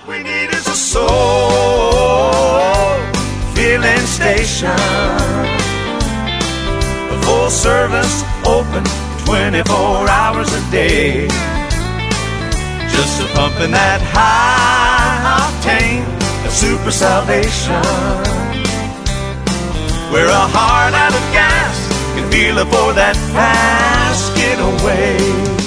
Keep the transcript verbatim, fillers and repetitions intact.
we need is a soul filling station. A full service, open twenty-four hours a day. Just a pumping that high octane of super salvation, where a heart out of gas can feel it for that fast getaway.